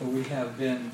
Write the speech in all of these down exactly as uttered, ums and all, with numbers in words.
So we have been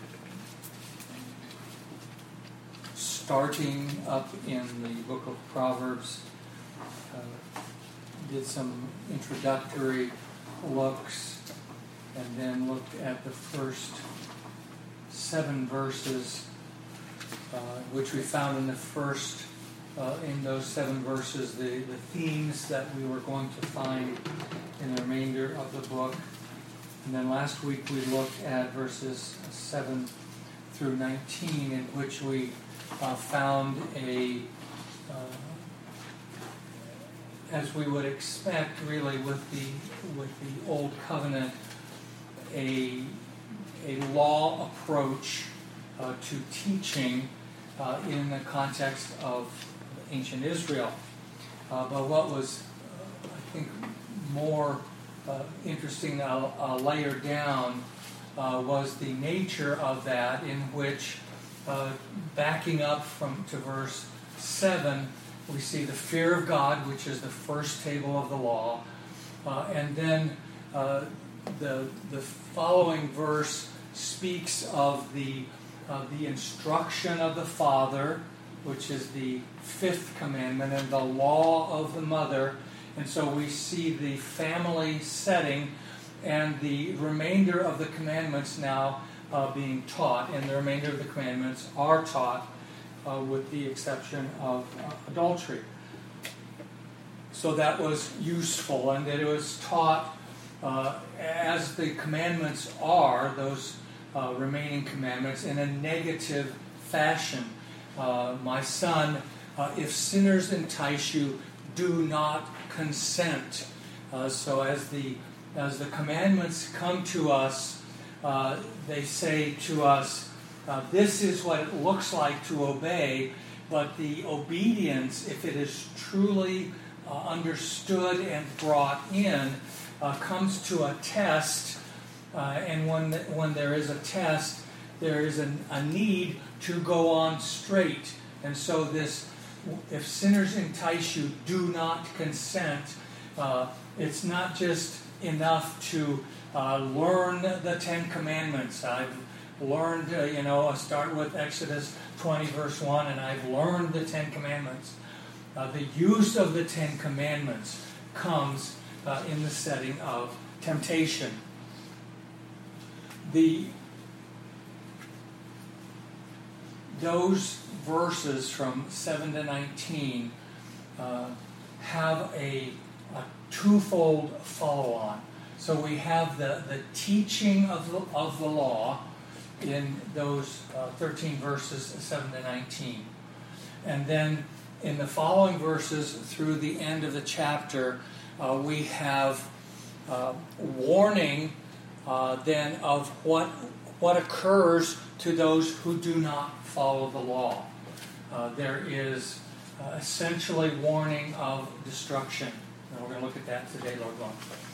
starting up in the book of Proverbs, uh, did some introductory looks, and then looked at the first seven verses, uh, which we found in the first, uh, in those seven verses, the, the themes that we were going to find in the remainder of the book. And then last week we looked at verses seven through nineteen, in which we uh, found a, uh, as we would expect, really, with the with the Old Covenant, a a law approach uh, to teaching uh, in the context of ancient Israel. Uh, but what was, uh, I think, more Uh, interesting uh, uh, layer down uh, was the nature of that, in which, uh, backing up from to verse seven, we see the fear of God, which is the first table of the law, uh, and then uh, the the following verse speaks of the uh, the instruction of the father, which is the fifth commandment, and the law of the mother. And so we see the family setting and the remainder of the commandments now uh, being taught, and the remainder of the commandments are taught uh, with the exception of uh, adultery. So that was useful, and that it was taught uh, as the commandments are, those uh, remaining commandments, in a negative fashion. Uh, my son, uh, if sinners entice you, do not consent. Uh, so as the as the commandments come to us, uh, they say to us, uh, this is what it looks like to obey, but the obedience, if it is truly uh, understood and brought in, uh, comes to a test, uh, and when, when there is a test, there is an, a need to go on straight. And so this, if sinners entice you, do not consent. Uh, it's not just enough to uh, learn the Ten Commandments. I've learned, uh, you know, I start with Exodus twenty, verse one, and I've learned the Ten Commandments. Uh, the use of the Ten Commandments comes uh, in the setting of temptation. The those verses from seven to nineteen uh, have a, a twofold follow-on. So we have the, the teaching of the, of the law in those uh, thirteen verses, seven to nineteen. And then in the following verses through the end of the chapter, uh, we have uh, warning uh, then of what, what occurs to those who do not follow the law. Uh, there is uh, essentially warning of destruction. And we're going to look at that today, Lord willing.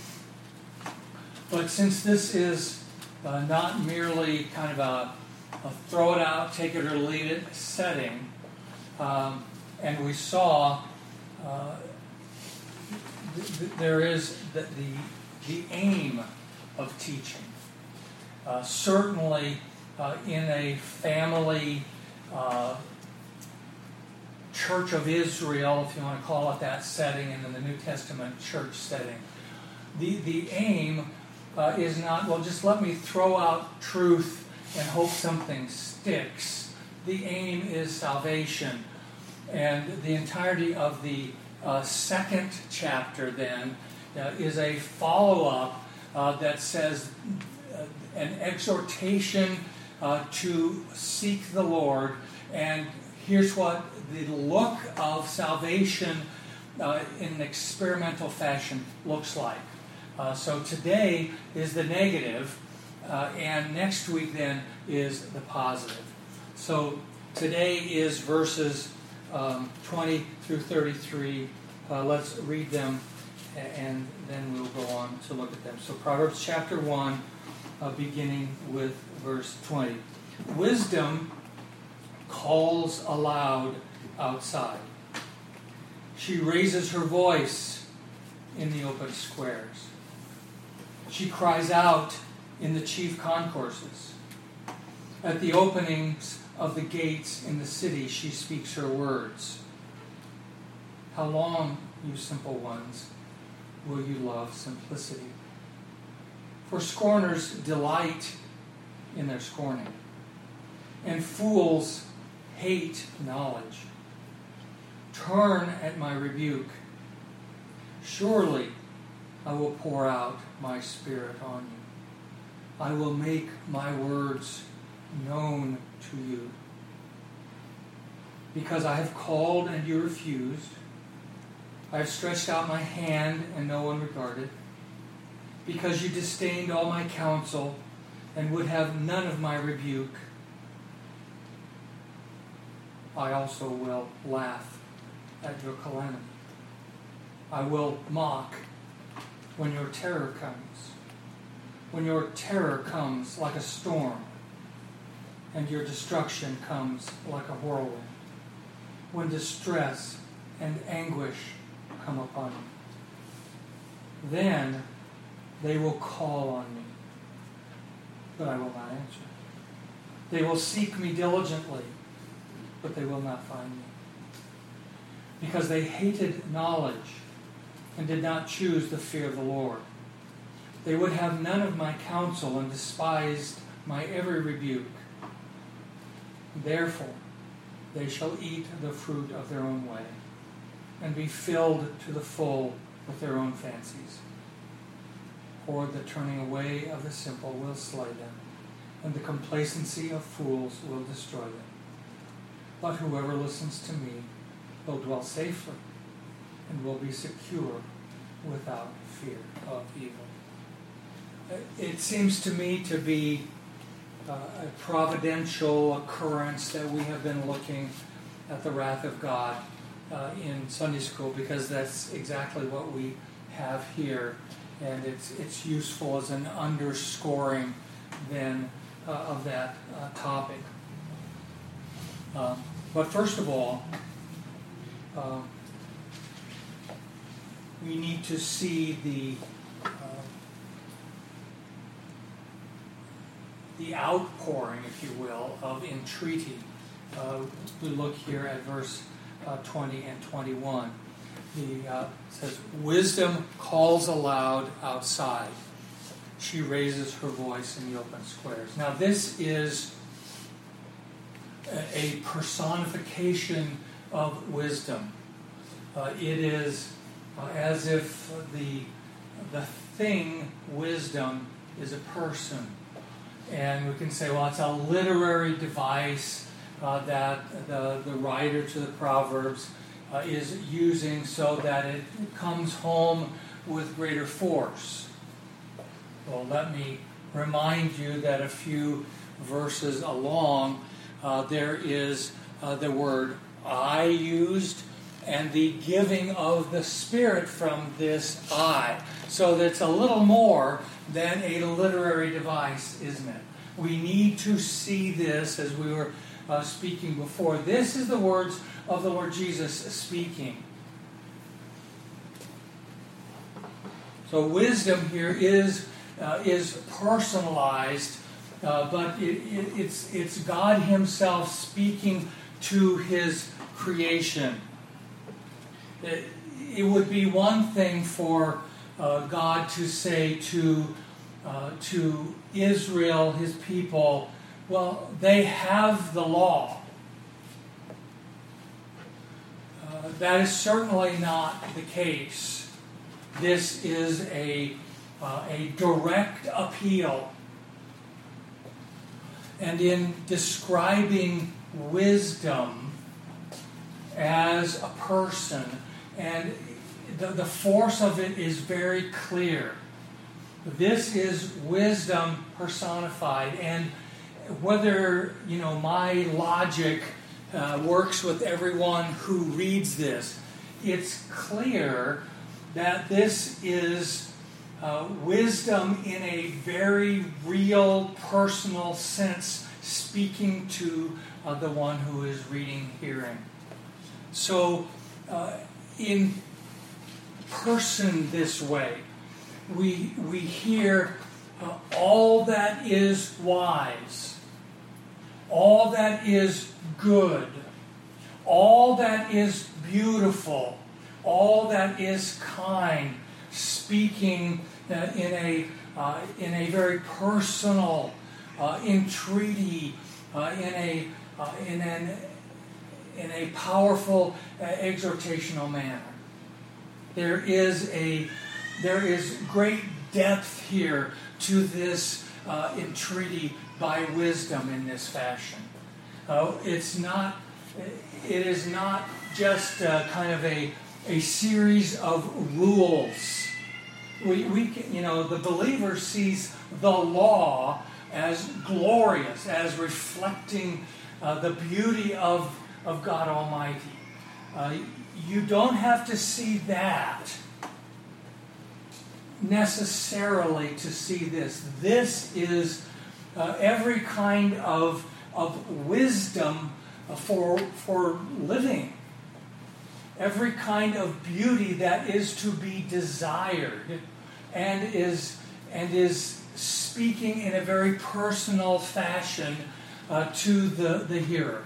But since this is uh, not merely kind of a, a throw it out, take it or leave it setting, um, and we saw uh, th- th- there is the, the, the aim of teaching. Uh, certainly uh, in a family uh, Church of Israel, if you want to call it that setting, and in the New Testament church setting, the the aim uh, is not, well, just let me throw out truth and hope something sticks. The aim is salvation. And the entirety of the uh, second chapter, then, uh, is a follow-up uh, that says uh, an exhortation uh, to seek the Lord, and here's what the look of salvation uh, in an experimental fashion looks like. Uh, so today is the negative, uh, and next week then is the positive. So today is verses um, twenty through thirty-three. Uh, let's read them, and then we'll go on to look at them. So Proverbs chapter one, uh, beginning with verse twenty. Wisdom calls aloud outside. She raises her voice in the open squares. She cries out in the chief concourses. At the openings of the gates in the city, she speaks her words. How long, you simple ones, will you love simplicity? For scorners delight in their scorning, and fools hate knowledge. Turn at my rebuke. Surely I will pour out my Spirit on you. I will make my words known to you. Because I have called and you refused, I have stretched out my hand and no one regarded. Because you disdained all my counsel and would have none of my rebuke, I also will laugh at your calamity. I will mock when your terror comes. When your terror comes like a storm, and your destruction comes like a whirlwind. When distress and anguish come upon you. Then they will call on me, but I will not answer. They will seek me diligently, but they will not find me. Because they hated knowledge and did not choose the fear of the Lord. They would have none of my counsel and despised my every rebuke. Therefore, they shall eat the fruit of their own way and be filled to the full with their own fancies. For the turning away of the simple will slay them, and the complacency of fools will destroy them. But whoever listens to me will dwell safely and will be secure without fear of evil. It seems to me to be uh, a providential occurrence that we have been looking at the wrath of God uh, in Sunday school, because that's exactly what we have here, and it's it's useful as an underscoring then uh, of that uh, topic. Uh, but first of all, uh, we need to see the uh, the outpouring, if you will, of entreaty. Uh, we look here at verse uh, twenty and twenty-one. The uh, says, "Wisdom calls aloud outside. She raises her voice in the open squares." Now, this is a personification of wisdom. Uh, it is uh, as if the the thing wisdom is a person, and we can say, well, it's a literary device uh, that the the writer to the Proverbs uh, is using so that it comes home with greater force. Well, let me remind you that a few verses along, uh, there is uh, the word "I" used, and the giving of the Spirit from this "I." So that's a little more than a literary device, isn't it? We need to see this, as we were uh, speaking before. This is the words of the Lord Jesus speaking. So wisdom here is uh, is personalized, uh, but it, it, it's it's God Himself speaking to His creation. It, it would be one thing for uh, God to say to uh, to Israel, His people, well, they have the law. Uh, that is certainly not the case. This is a uh, a direct appeal. And in describing wisdom as a person, and the, the force of it is very clear. This is wisdom personified, and whether you know my logic uh, works with everyone who reads this, it's clear that this is uh, wisdom in a very real, personal sense, speaking to uh, the one who is reading, hearing. So, uh, in person this way, we we hear uh, all that is wise. all that is good, all that is beautiful, all that is kind, speaking uh, in a uh, in a very personal, uh, entreaty, uh, in a uh, in an in a powerful uh, exhortational manner. There is a there is great depth here to this uh, entreaty by wisdom in this fashion. Uh, it's not. It is not just uh, kind of a a series of rules. We we can, you know the believer sees the law as glorious, as reflecting uh, the beauty of of God Almighty. Uh, you don't have to see that necessarily to see this. This is uh, every kind of of wisdom for for living. Every kind of beauty that is to be desired, and is and is speaking in a very personal fashion uh, to the, the hearer.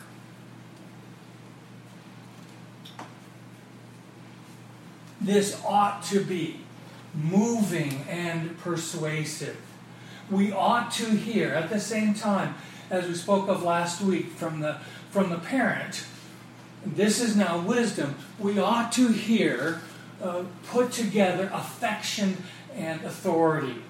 This ought to be moving and persuasive. We ought to hear at the same time, as we spoke of last week from the from the parent. This is now wisdom. We ought to hear uh, put together affection and authority.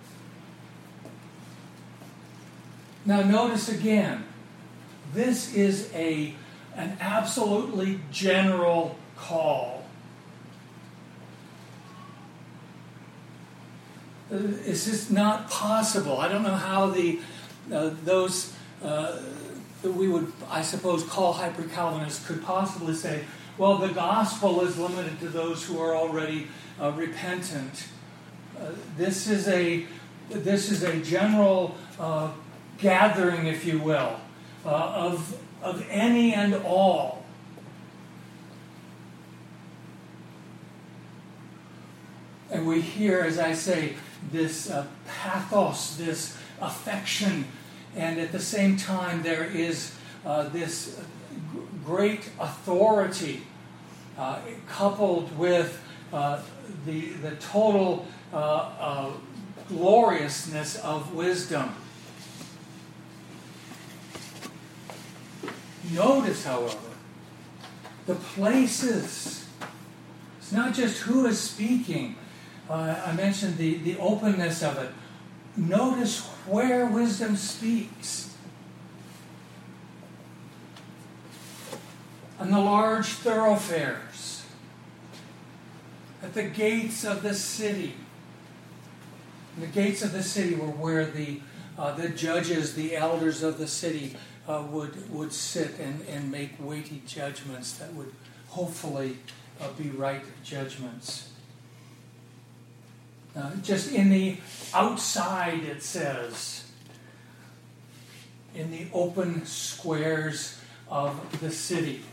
Now notice again, this is a an absolutely general call. It's just not possible. I don't know how the uh, those uh, that we would, I suppose, call hyper-Calvinists could possibly say, well, the gospel is limited to those who are already uh, repentant. Uh, this is a this is a general uh, gathering, if you will, uh, of of any and all. And we hear, as I say, this uh, pathos, this affection, and at the same time there is uh, this great authority uh, coupled with uh, the, the total uh, uh, gloriousness of wisdom. Notice, however, the places. It's not just who is speaking. Uh, I mentioned the, the openness of it. Notice where wisdom speaks. On the large thoroughfares, at the gates of the city. The gates of the city were where the uh, the judges, the elders of the city uh, would would sit and, and make weighty judgments that would hopefully uh, be right judgments. Uh, just in the outside, it says, in the open squares of the city.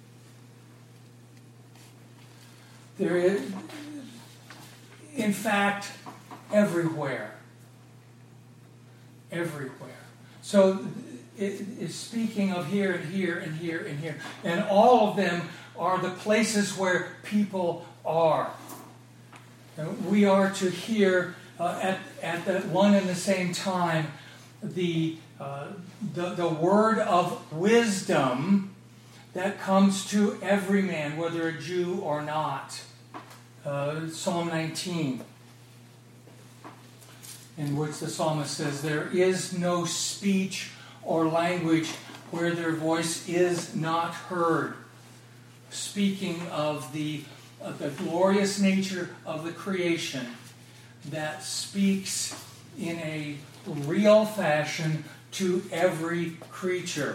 There is, in fact, everywhere. Everywhere. So it is speaking of here and here and here and here. And all of them are the places where people are. We are to hear uh, at at the one and the same time the, uh, the the word of wisdom that comes to every man, whether a Jew or not. Uh, Psalm nineteen, in which the psalmist says, "There is no speech or language where their voice is not heard," speaking of the of the glorious nature of the creation that speaks in a real fashion to every creature.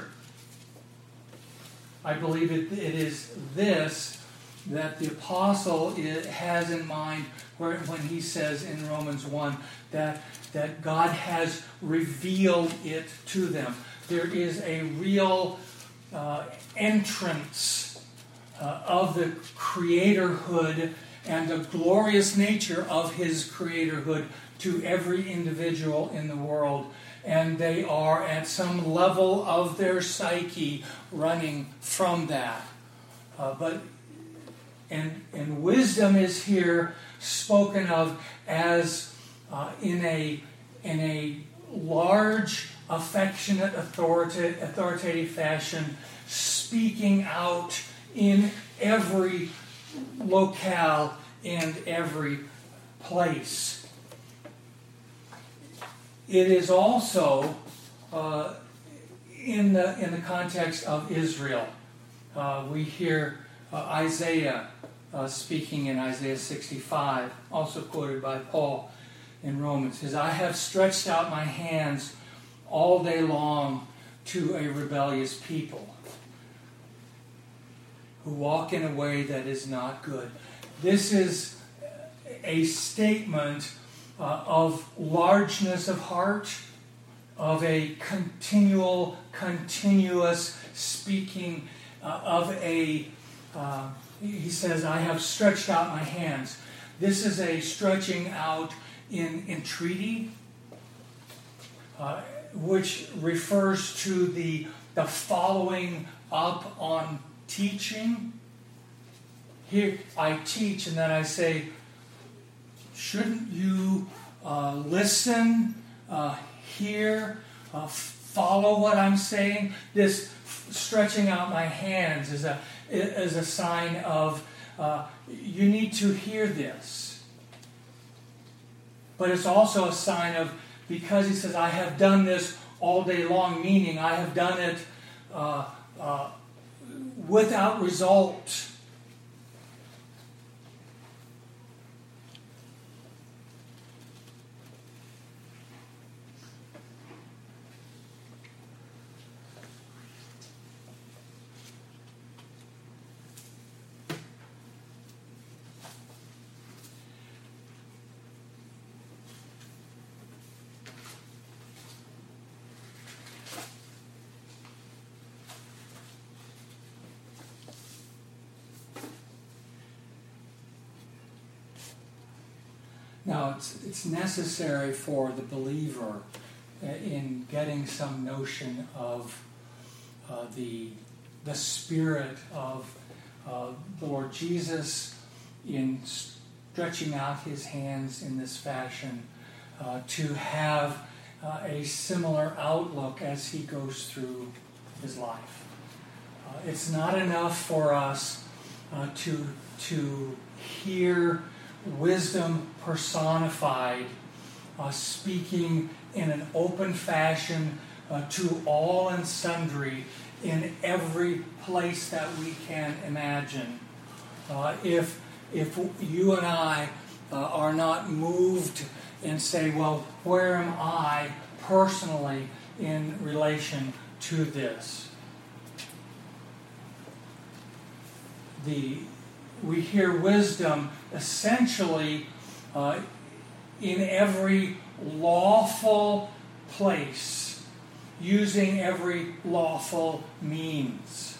I believe it, it is this that the apostle has in mind where, when he says in Romans one that, that God has revealed it to them. There is a real uh, entrance Uh, of the creatorhood and the glorious nature of his creatorhood to every individual in the world. and they are at some level of their psyche running from that. Uh, but and and wisdom is here spoken of as uh, in a in a large, affectionate, authoritative, authoritative fashion, speaking out in every locale and every place. It is also uh, in the in the context of Israel. Uh, we hear uh, Isaiah uh, speaking in Isaiah sixty-five, also quoted by Paul in Romans. Says, "I have stretched out my hands all day long to a rebellious people who walk in a way that is not good." This is a statement uh, of largeness of heart, of a continual, continuous speaking uh, of a, uh, he says, "I have stretched out my hands." This is a stretching out in entreaty, uh, which refers to the, the following up on teaching. Here I teach and then I say, shouldn't you uh, listen, uh, hear, uh, follow what I'm saying? This f- stretching out my hands is a is a sign of uh, you need to hear this. But it's also a sign of, because he says, "I have done this all day long," meaning I have done it uh, uh, without result. Now, it's, it's necessary for the believer uh, in getting some notion of uh, the, the spirit of uh, the Lord Jesus in stretching out his hands in this fashion, uh, to have uh, a similar outlook as he goes through his life. Uh, it's not enough for us uh, to, to hear wisdom personified, uh, speaking in an open fashion uh, to all and sundry in every place that we can imagine. Uh, if if you and I uh, are not moved and say, well, where am I personally in relation to this? The we hear wisdom essentially uh, in every lawful place, using every lawful means.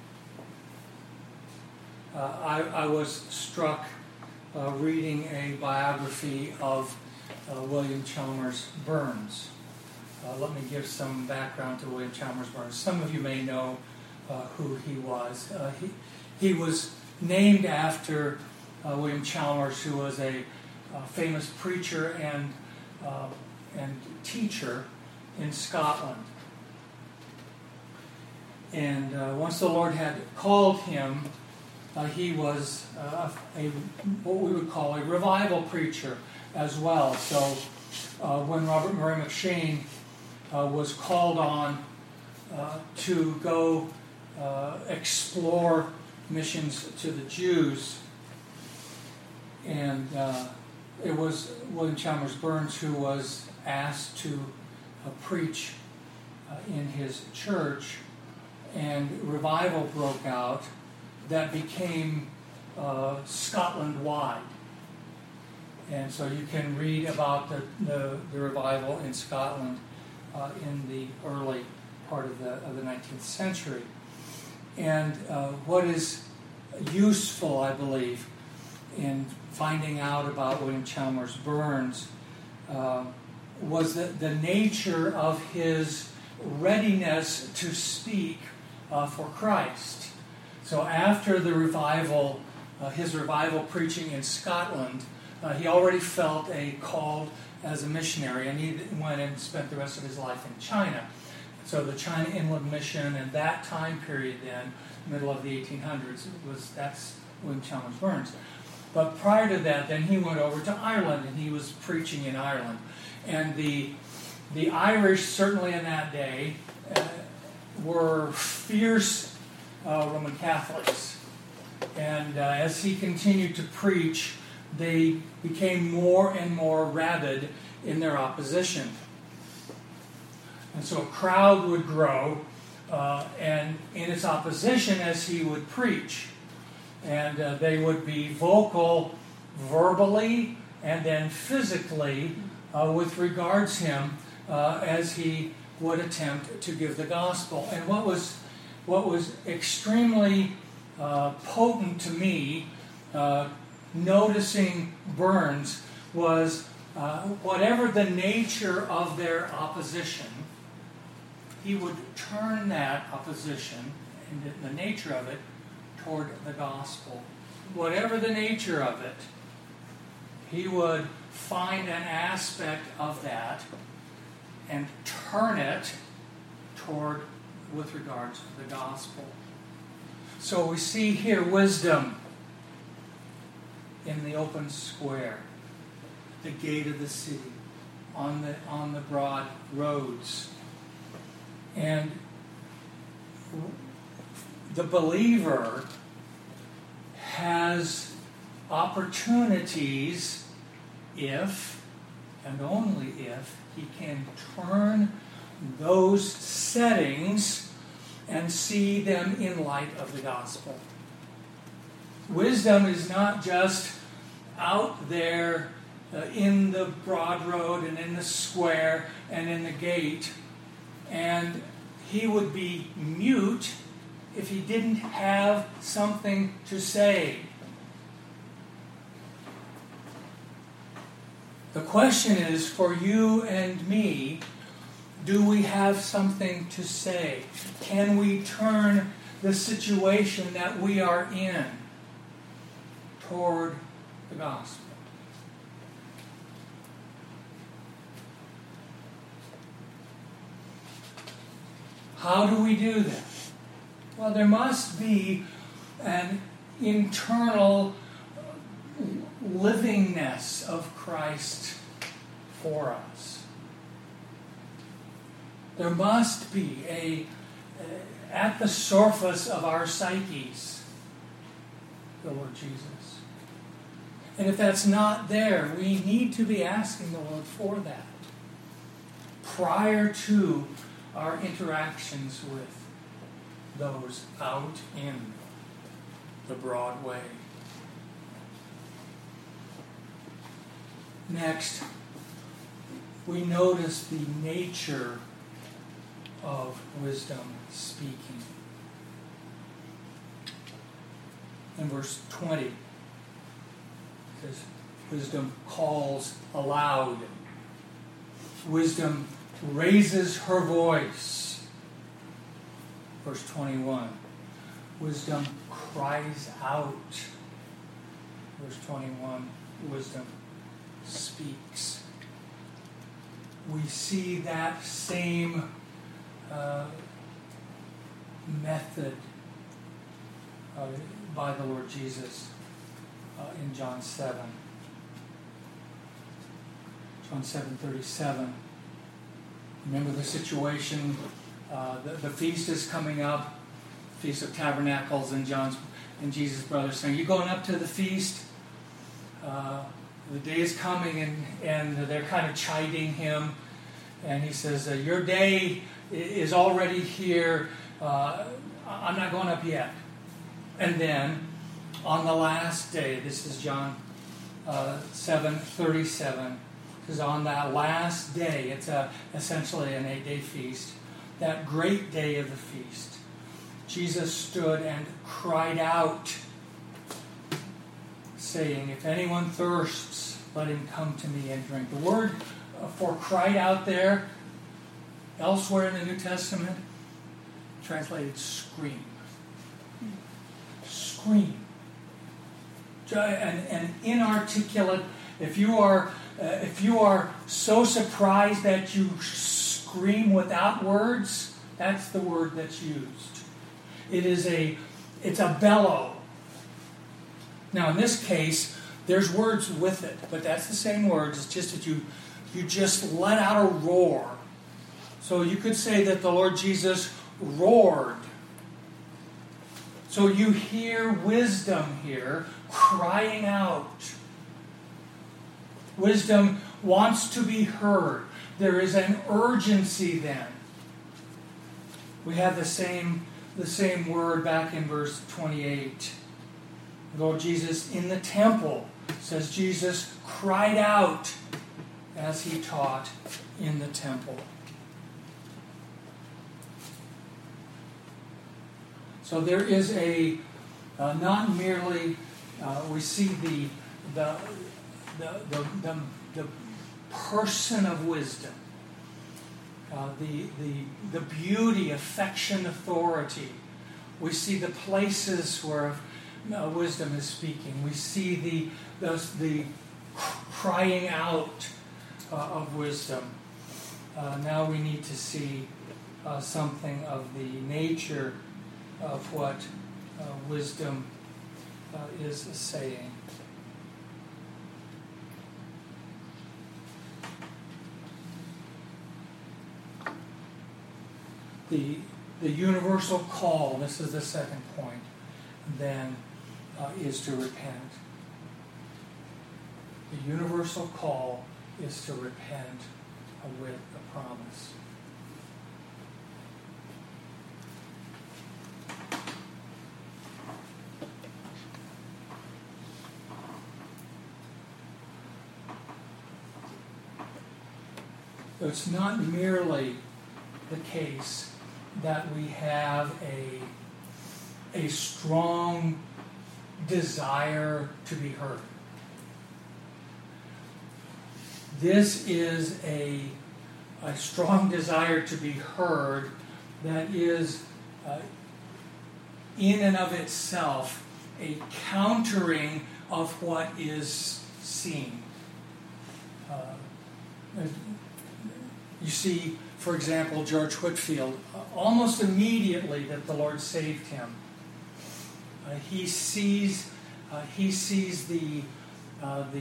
Uh, I, I was struck uh, reading a biography of uh, William Chalmers Burns. Uh, let me give some background to William Chalmers Burns. Some of you may know uh, who he was. Uh, he, he was named after uh, William Chalmers, who was a uh, famous preacher and uh, and teacher in Scotland. And uh, once the Lord had called him, uh, he was uh, a what we would call a revival preacher as well. So uh, when Robert Murray McCheyne uh, was called on uh, to go uh, explore missions to the Jews, and uh, it was William Chalmers Burns who was asked to uh, preach uh, in his church, and revival broke out that became uh, Scotland-wide. And so you can read about the, the, the revival in Scotland uh, in the early part of the, of the nineteenth century. And uh, what is useful, I believe, in finding out about William Chalmers Burns uh, was the, the nature of his readiness to speak uh, for Christ. So after the revival, uh, his revival preaching in Scotland, uh, he already felt a call as a missionary, and he went and spent the rest of his life in China. So the China Inland Mission and that time period then, middle of the eighteen hundreds, was that's William Chalmers Burns. But prior to that, then he went over to Ireland, and he was preaching in Ireland. And the the Irish, certainly in that day, uh, were fierce uh, Roman Catholics. And uh, as he continued to preach, they became more and more rabid in their opposition. And so a crowd would grow, uh, and in its opposition as he would preach. And uh, they would be vocal verbally and then physically uh, with regards him uh, as he would attempt to give the gospel. And what was what was extremely uh, potent to me, uh, noticing Burns, was uh, whatever the nature of their opposition, he would turn that opposition and the nature of it toward the gospel. Whatever the nature of it, he would find an aspect of that and turn it toward, with regards to the gospel. So we see here wisdom in the open square, the gate of the city, on the on the broad roads. And the believer has opportunities if, and only if, he can turn those settings and see them in light of the gospel. Wisdom is not just out there uh, in the broad road and in the square and in the gate, and he would be mute if he didn't have something to say. The question is, for you and me, do we have something to say? Can we turn the situation that we are in toward the gospel? How do we do that? Well, there must be an internal livingness of Christ for us. There must be a, uh, at the surface of our psyches, the Lord Jesus. And if that's not there, we need to be asking the Lord for that prior to our interactions with those out in the broad way. Next, we notice the nature of wisdom speaking. In verse twenty, it says, wisdom calls aloud. Wisdom raises her voice. Verse twenty-one, wisdom cries out. Verse twenty-one, wisdom speaks. We see that same uh, method uh, by the Lord Jesus uh, in John seven. John seven thirty-seven. Remember the situation. Uh, the, the feast is coming up, Feast of Tabernacles, and John's and Jesus' brothers saying, "You going up to the feast?" Uh, the day is coming, and, and they're kind of chiding him. And he says, uh, your day is already here. Uh, I'm not going up yet. And then, on the last day, this is John uh, seven thirty-seven. This is on that last day. It's a, essentially an eight-day feast. That great day of the feast. Jesus stood and cried out, saying, "If anyone thirsts, let him come to me and drink." The word for cried out there, elsewhere in the New Testament, translated scream. Scream. An, an inarticulate, if you are uh, if you are so surprised that you scream without words, that's the word that's used. It is a it's a bellow. Now in this case, there's words with it, but that's the same words. It's just that you you just let out a roar. So you could say that the Lord Jesus roared. So you hear wisdom here crying out. Wisdom wants to be heard. There is an urgency then. We have the same, the same word back in verse twenty-eight. The Lord Jesus in the temple, says Jesus cried out as he taught in the temple. So there is a, uh, not merely, uh, we see the, the, the, the, the, the person of wisdom, uh, the, the, the beauty, affection, authority. We see the places where uh, wisdom is speaking. We see the, the, the crying out uh, of wisdom. Uh, now we need to see uh, something of the nature of what uh, wisdom uh, is saying. The, the universal call, this is the second point, then uh, is to repent. The universal call is to repent uh, with a promise. So it's not merely the case that we have a, a strong desire to be heard. This is a, a strong desire to be heard that is, uh, in and of itself, a countering of what is seen. Uh, You see, for example, George Whitefield, almost immediately that the Lord saved him, uh, he sees uh, he sees the uh, the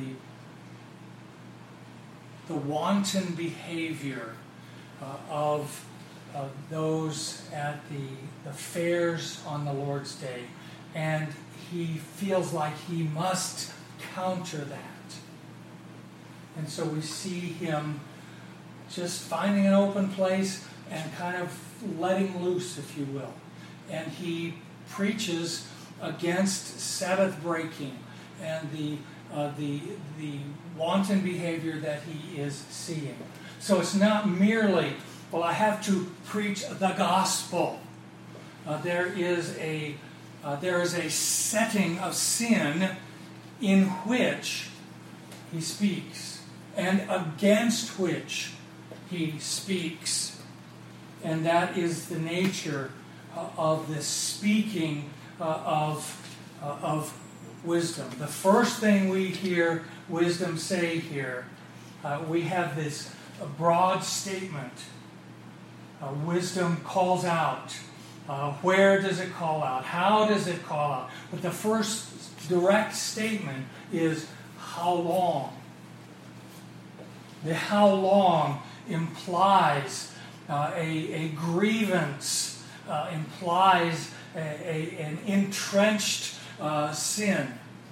the wanton behavior uh, of uh, those at the the fairs on the Lord's Day, and he feels like he must counter that, and so we see him just finding an open place and kind of letting loose, if you will. And he preaches against Sabbath breaking and the uh, the the wanton behavior that he is seeing. So it's not merely, well, I have to preach the gospel. Uh, there is a uh, there is a setting of sin in which he speaks, and against which he speaks. And that is the nature uh, of the speaking uh, of, uh, of wisdom. The first thing we hear wisdom say here, uh, we have this uh, broad statement. Uh, wisdom calls out. Uh, where does it call out? How does it call out? But the first direct statement is how long. The how long implies uh, a, a grievance, uh, implies a, a, an entrenched uh, sin.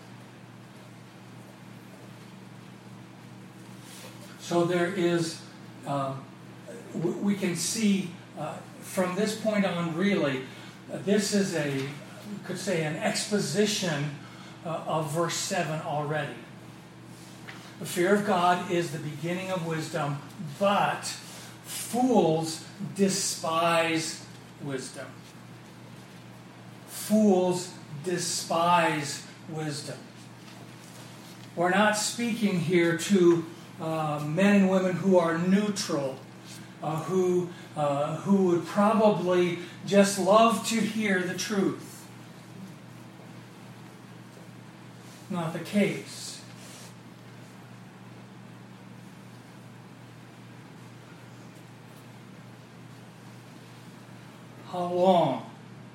So there is, uh, we can see uh, from this point on really, uh, this is a, you could say an exposition uh, of verse seven already. The fear of God is the beginning of wisdom, but fools despise wisdom. Fools despise wisdom. We're not speaking here to uh, men and women who are neutral, uh, who, uh, who would probably just love to hear the truth. Not the case. How long?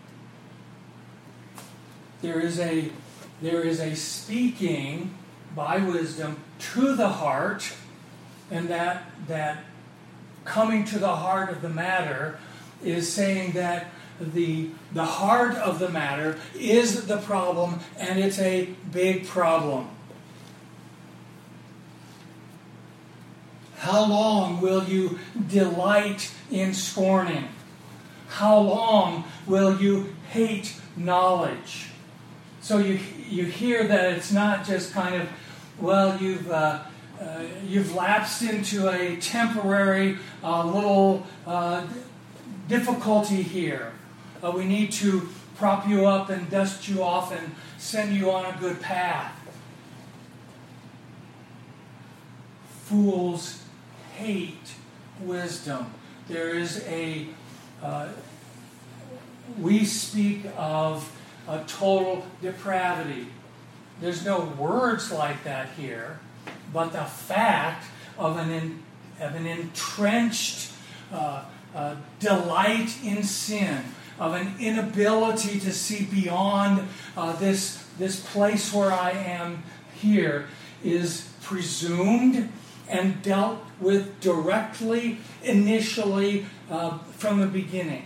There is a there is a speaking by wisdom to the heart, and that that coming to the heart of the matter is saying that the the heart of the matter is the problem, and it's a big problem. How long will you delight in scorning? How long will you hate knowledge? So you you hear that it's not just kind of, well, you've uh, uh, you've lapsed into a temporary uh, little uh, difficulty here. Uh, we need to prop you up and dust you off and send you on a good path. Fools hate wisdom. There is a uh, we speak of a total depravity. There's no words like that here, but the fact of an in, of an entrenched uh, uh, delight in sin, of an inability to see beyond uh, this this place where I am here, is presumed and dealt with directly, initially, uh, from the beginning.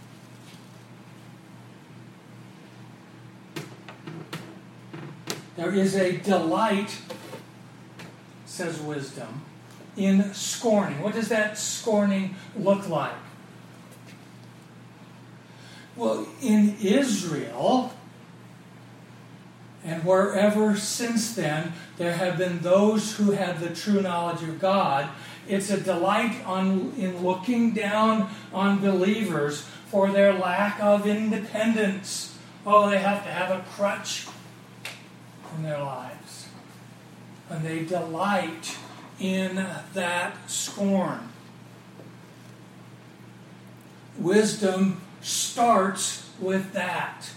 There is a delight, says wisdom, in scorning. What does that scorning look like? Well, in Israel, and wherever since then there have been those who have the true knowledge of God, it's a delight on, in looking down on believers for their lack of independence. Oh, they have to have a crutch in their lives. And they delight in that scorn. Wisdom starts with that.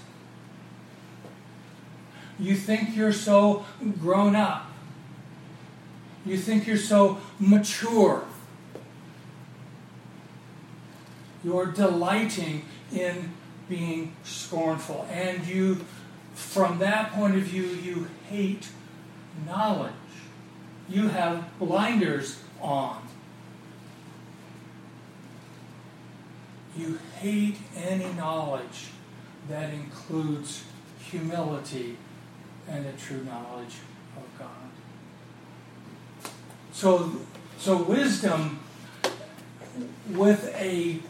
You think you're so grown up. You think you're so mature. You're delighting in being scornful. And you, from that point of view, you hate knowledge. You have blinders on. You hate any knowledge that includes humility and a true knowledge of God. So, so wisdom with a,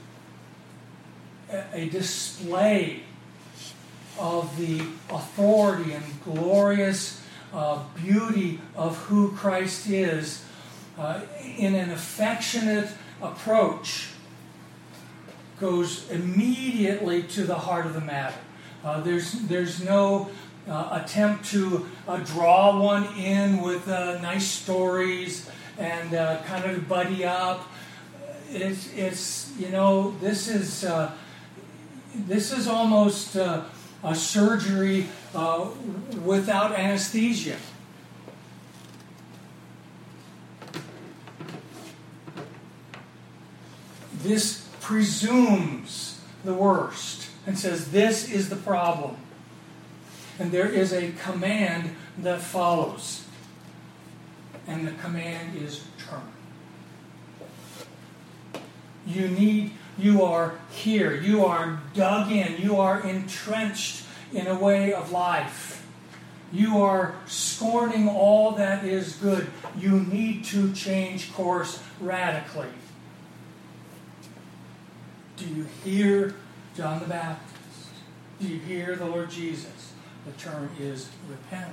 a display of the authority and glorious uh, beauty of who Christ is uh, in an affectionate approach goes immediately to the heart of the matter. Uh, there's, there's no uh, attempt to uh, draw one in with uh, nice stories and uh, kind of buddy up. It's, it's you know, this is uh, this is almost uh, a surgery uh, without anesthesia. This presumes the worst and says this is the problem. And there is a command that follows. And the command is turn. You need, you are here. You are dug in. You are entrenched in a way of life. You are scorning all that is good. You need to change course radically. Do you hear John the Baptist? Do you hear the Lord Jesus? The term is repent.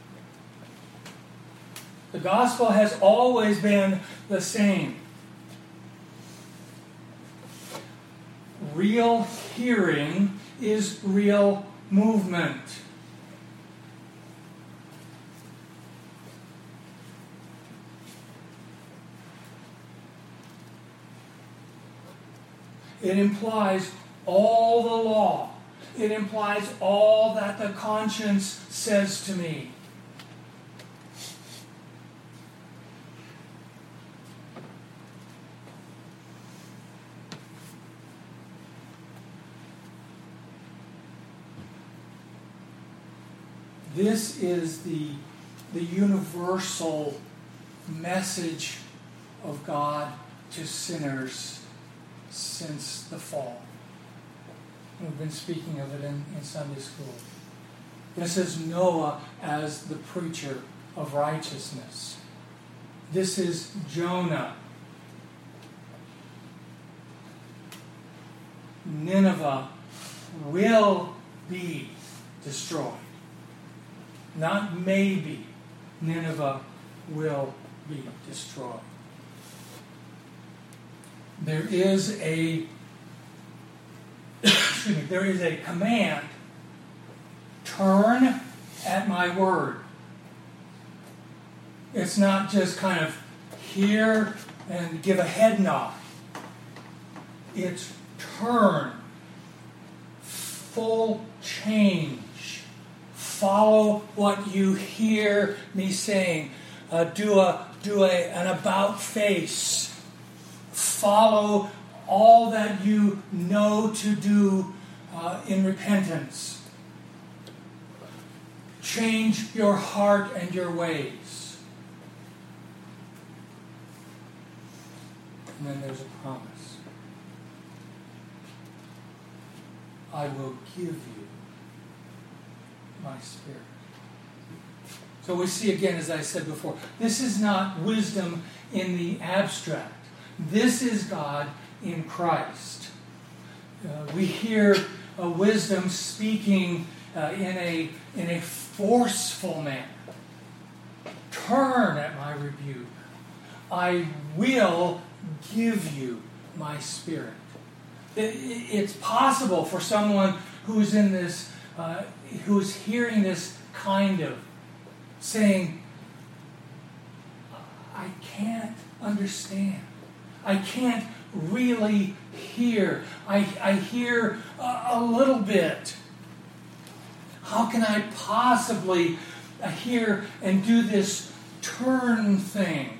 The gospel has always been the same. Real hearing is real movement. It implies all the law. It implies all that the conscience says to me. This is the, the universal message of God to sinners since the fall. We've been speaking of it in, in Sunday school. This is Noah as the preacher of righteousness. This is Jonah. Nineveh will be destroyed. Not maybe. Nineveh will be destroyed. There is a excuse me, there is a command. Turn at my word. It's not just kind of hear and give a head nod. It's turn. Full change. Follow what you hear me saying. Uh, do a do a, an about face. Follow all that you know to do uh, in repentance. Change your heart and your ways. And then there's a promise. I will give you my Spirit. So we see again, as I said before, this is not wisdom in the abstract. This is God in Christ. Uh, we hear uh, wisdom speaking uh, in a in a forceful manner. Turn at my rebuke. I will give you my Spirit. It, it's possible for someone who's in this Uh, who's hearing this kind of saying, I can't understand. I can't really hear. I, I hear a, a little bit. How can I possibly hear and do this turn thing?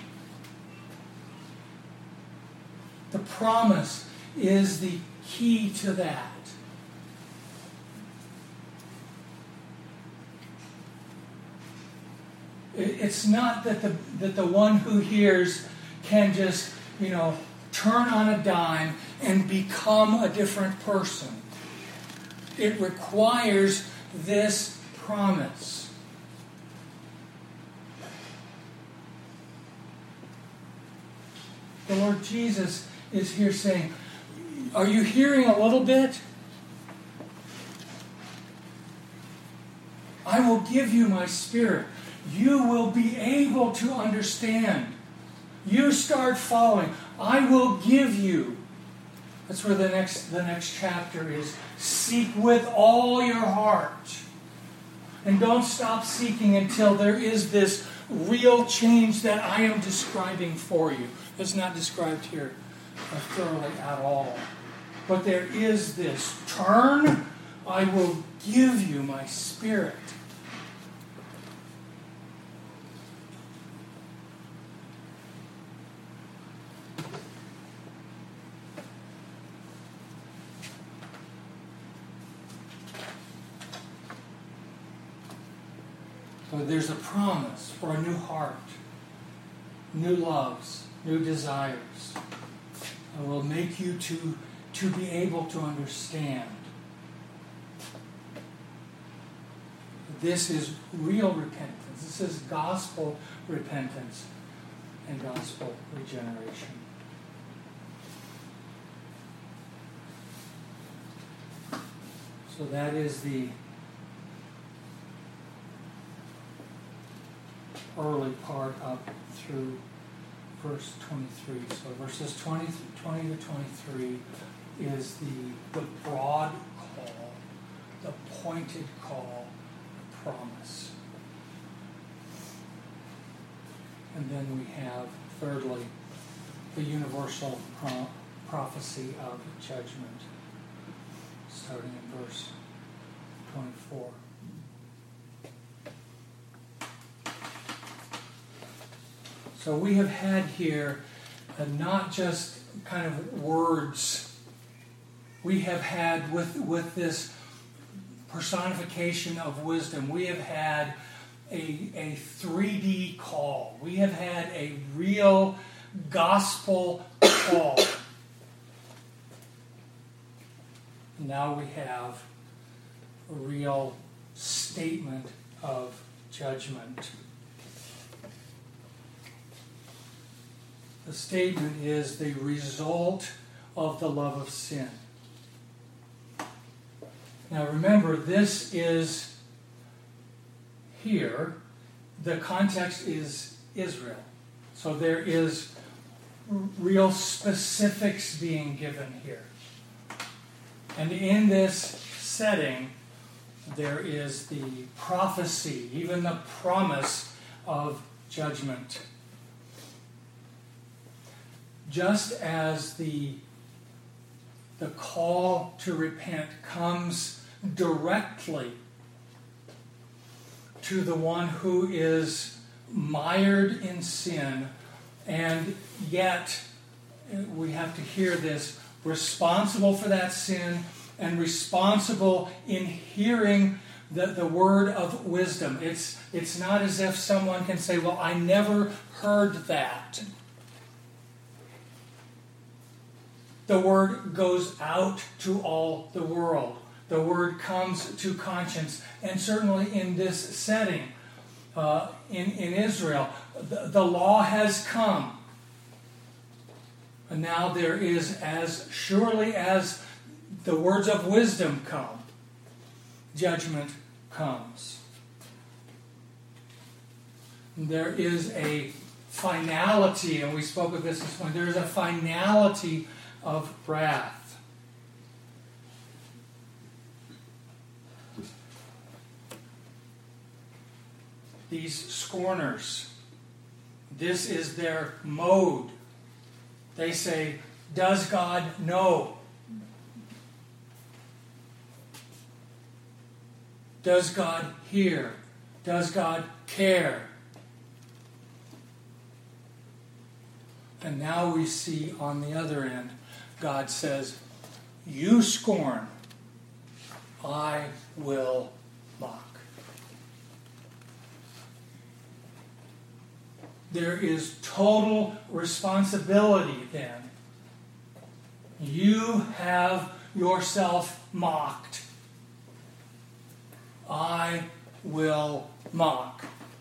The promise is the key to that. It's not that the that the one who hears can just, you know, turn on a dime and become a different person. It requires this promise. The Lord Jesus is here saying, are you hearing a little bit? I will give you my Spirit. You will be able to understand. You start following. I will give you. That's where the next the next chapter is. Seek with all your heart. And don't stop seeking until there is this real change that I am describing for you. It's not described here thoroughly at all. But there is this. Turn, I will give you my Spirit. So there's a promise for a new heart, new loves, new desires. I will make you to, to be able to understand. This is real repentance. This is gospel repentance and gospel regeneration. So that is the early part up through verse twenty-three. So verses twenty, twenty to twenty-three is the, the broad call, the pointed call, the promise. And then we have, thirdly, the universal pro- prophecy of judgment, starting in verse twenty-four. So we have had here uh, not just kind of words. We have had, with, with this personification of wisdom, we have had a, a three D call. We have had a real gospel call. Now we have a real statement of judgment. The statement is the result of the love of sin. Now remember, this is here, the context is Israel. So there is real specifics being given here. And in this setting, there is the prophecy, even the promise of judgment. Just as the, the call to repent comes directly to the one who is mired in sin, and yet, we have to hear this, responsible for that sin and responsible in hearing the, the word of wisdom. It's, it's not as if someone can say, well, I never heard that. The word goes out to all the world. The word comes to conscience. And certainly in this setting, uh, in, in Israel, the, the law has come. And now there is, as surely as the words of wisdom come, judgment comes. There is a finality, and we spoke of this this morning, there is a finality of wrath. These scorners, this is their mode. They say, does God know? Does God hear? Does God care? And now we see on the other end, God says, you scorn, I will mock. There is total responsibility then. You have yourself mocked. I will mock.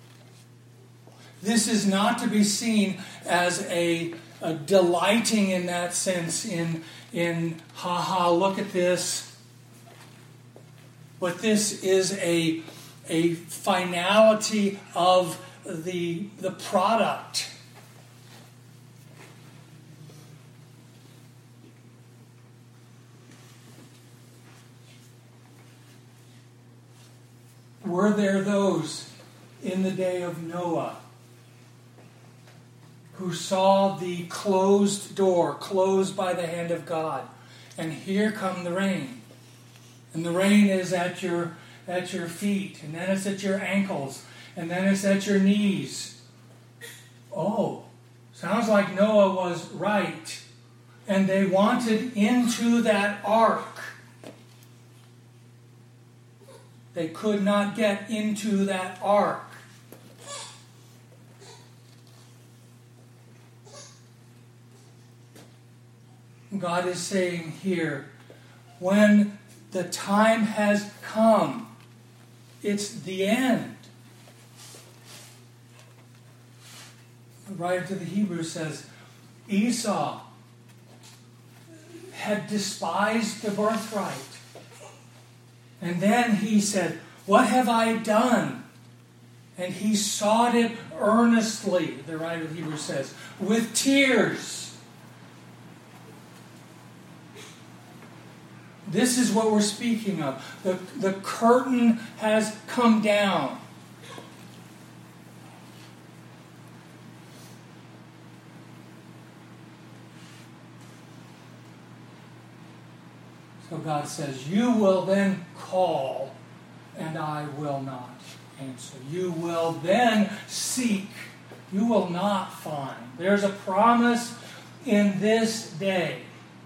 This is not to be seen as a, a delighting in that sense, in, in ha ha, look at this. But this is a, a finality of the, the product. Were there those in the day of Noah who saw the closed door, closed by the hand of God, and here come the rain, and the rain is at your at your feet, and then it's at your ankles, and then it's at your knees? Oh, sounds like Noah was right, and they wanted into that ark. They could not get into that ark. God is saying here, when the time has come, it's the end. The writer to the Hebrews says, Esau had despised the birthright. And then he said, what have I done? And he sought it earnestly, the writer of the Hebrews says, with tears. This is what we're speaking of. The, the curtain has come down. God says, you will then call, and I will not answer. You will then seek, you will not find. There's a promise in this day.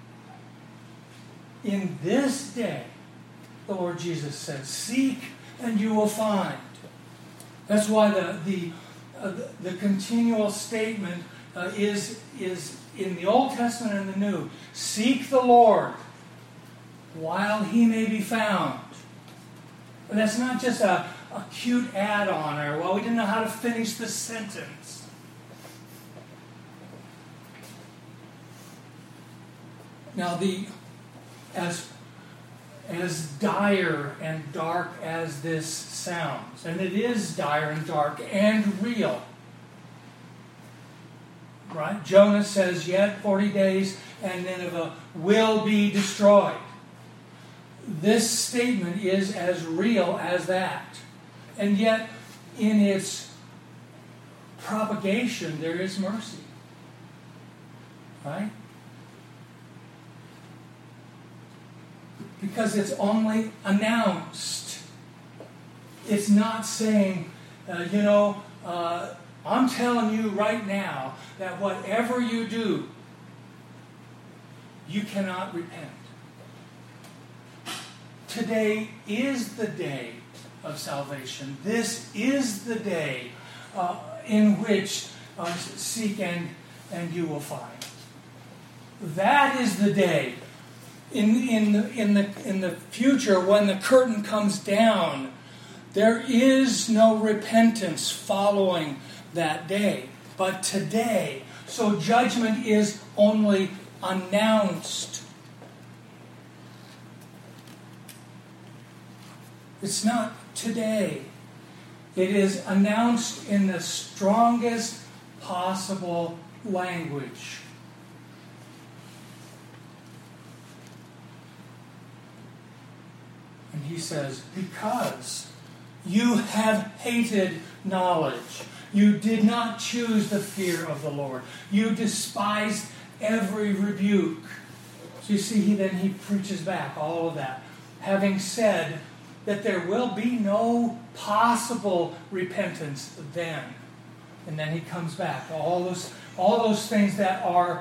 In this day, the Lord Jesus says, seek and you will find. That's why the the, uh, the, the continual statement uh, is, is in the Old Testament and the New. Seek the Lord while he may be found. But that's not just a, a cute add-on, or, well, we didn't know how to finish the sentence. Now, the as as dire and dark as this sounds, and it is dire and dark and real, right? Jonah says, yet forty days and Nineveh will be destroyed. This statement is as real as that. And yet, in its propagation, there is mercy. Right? Because it's only announced. It's not saying, uh, you know, uh, I'm telling you right now that whatever you do, you cannot repent. Today is the day of salvation. This is the day uh, in which uh, seek and, and you will find. That is the day. In, in, the, in, the, in the future, when the curtain comes down, there is no repentance following that day. But today, so judgment is only announced. It's not today. It is announced in the strongest possible language. And he says, because you have hated knowledge, you did not choose the fear of the Lord, you despised every rebuke. So you see, he then he preaches back all of that, having said that there will be no possible repentance then. And then he comes back to all those, all those things that are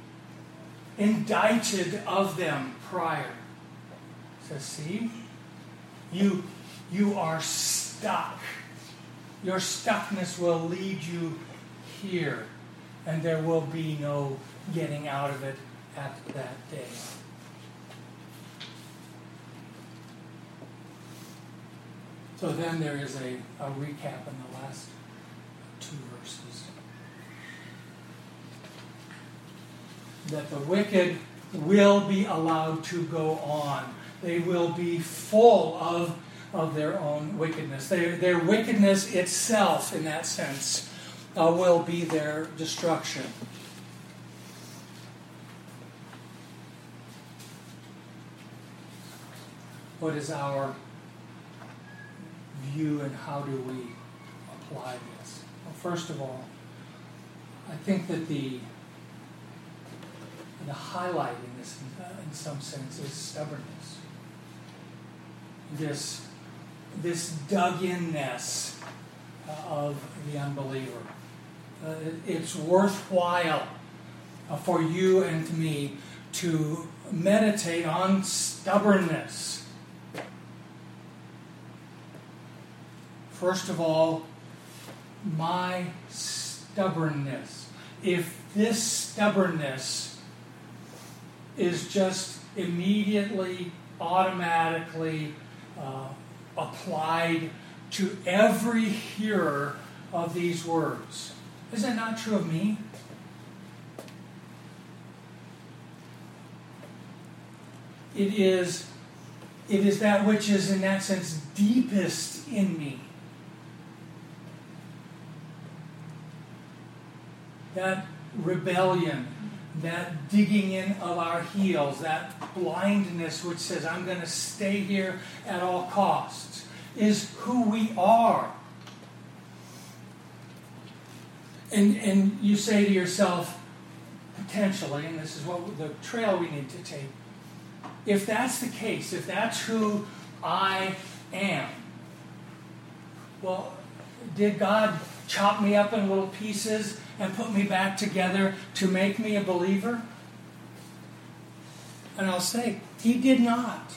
indicted of them prior. He says, see, you, you are stuck. Your stuckness will lead you here. And there will be no getting out of it at that day. So then there is a, a recap in the last two verses. That the wicked will be allowed to go on. They will be full of, of their own wickedness. Their, their wickedness itself, in that sense, uh, will be their destruction. What is our view and how do we apply this? Well, first of all, I think that the the highlight in this, uh, in some sense, is stubbornness. This this dug-in-ness uh, of the unbeliever. Uh, it, it's worthwhile uh, for you and to me to meditate on stubbornness. First of all, my stubbornness. If this stubbornness is just immediately, automatically uh, applied to every hearer of these words, is that not true of me? It is, it is that which is, in that sense, deepest in me. That rebellion, that digging in of our heels, that blindness which says, I'm going to stay here at all costs, is who we are. And, and you say to yourself, potentially, and this is what the trail we need to take, if that's the case, if that's who I am, well, did God chop me up in little pieces and put me back together to make me a believer? And I'll say, He did not.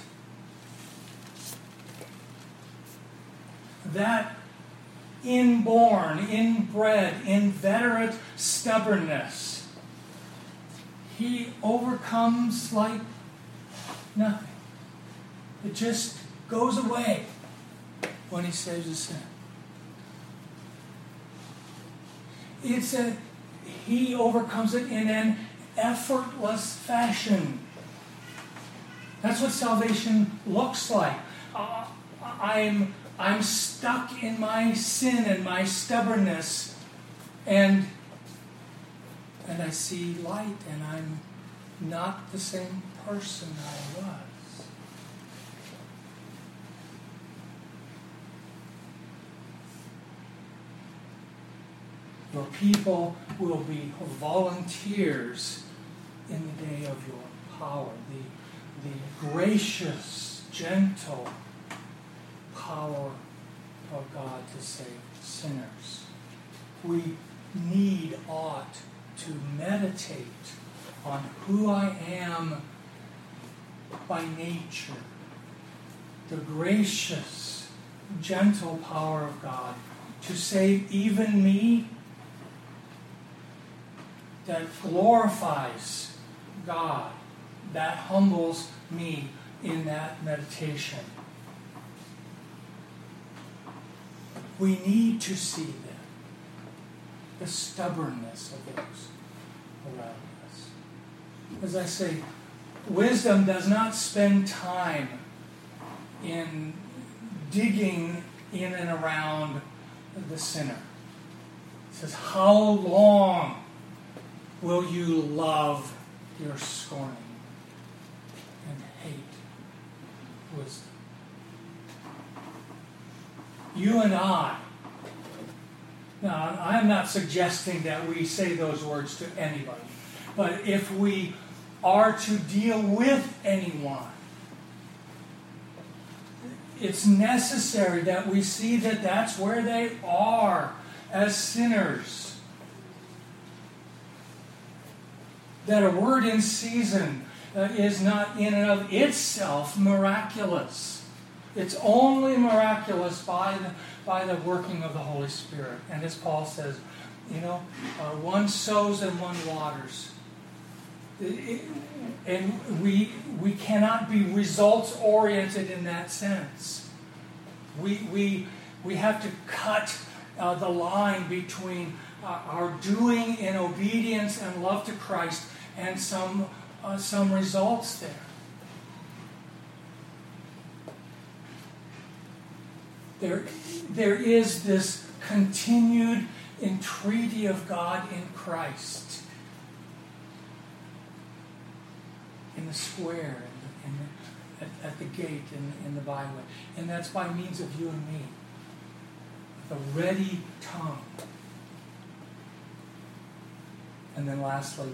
That inborn, inbred, inveterate stubbornness, He overcomes like nothing. It just goes away when He saves a sin. It's a, He overcomes it in an effortless fashion. That's what salvation looks like. Uh, I'm, I'm stuck in my sin and my stubbornness, and, and I see light, and I'm not the same person I was. Your people will be volunteers in the day of your power. The, the gracious, gentle power of God to save sinners. We need, ought to meditate on who I am by nature. The gracious, gentle power of God to save even me, that glorifies God, that humbles me in that meditation. We need to see that, the stubbornness of those around us. As I say, wisdom does not spend time in digging in and around the sinner. It says, how long will you love your scorning and hate wisdom? You and I, now I am not suggesting that we say those words to anybody, but if we are to deal with anyone, it's necessary that we see that that's where they are as sinners. That a word in season uh, is not in and of itself miraculous. It's only miraculous by the, by the working of the Holy Spirit. And as Paul says, you know, uh, one sows and one waters. It, it, and we, we cannot be results-oriented in that sense. We, we, we have to cut uh, the line between uh, our doing in obedience and love to Christ and some uh, some results there. There, there is this continued entreaty of God in Christ, in the square, in the, in the, at, at the gate, in, in the byway, and that's by means of you and me. The ready tongue. And then lastly,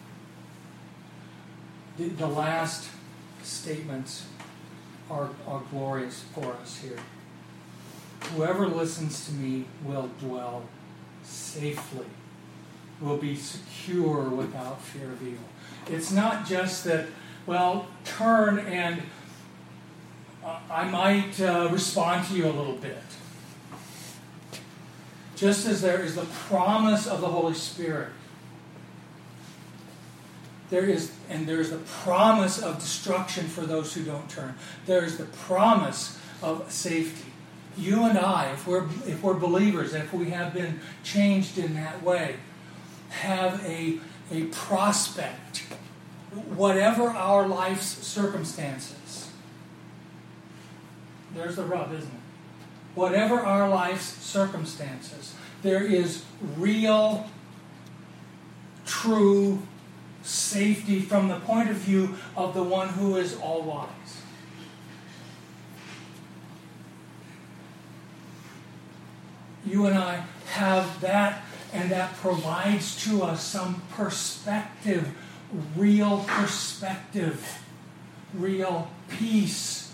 the, the last statements are, are glorious for us here. Whoever listens to me will dwell safely, will be secure without fear of evil. It's not just that, well, turn and uh, I might uh, respond to you a little bit. Just as there is the promise of the Holy Spirit, there is, and there is the promise of destruction for those who don't turn. There is the promise of safety. You and I, if we're if we're believers, if we have been changed in that way, have a a prospect, whatever our life's circumstances. There's the rub, isn't it? Whatever our life's circumstances, there is real, true safety from the point of view of the one who is all-wise. You and I have that, and that provides to us some perspective, real perspective real peace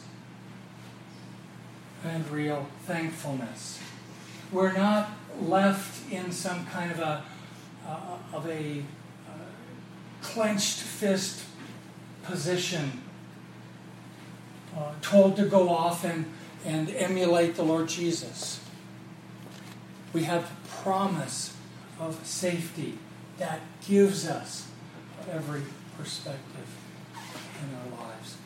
and real thankfulness. We're not left in some kind of a uh, of a uh, clenched fist position, uh, told to go off and, and emulate the Lord Jesus. We have the promise of safety that gives us every perspective in our lives.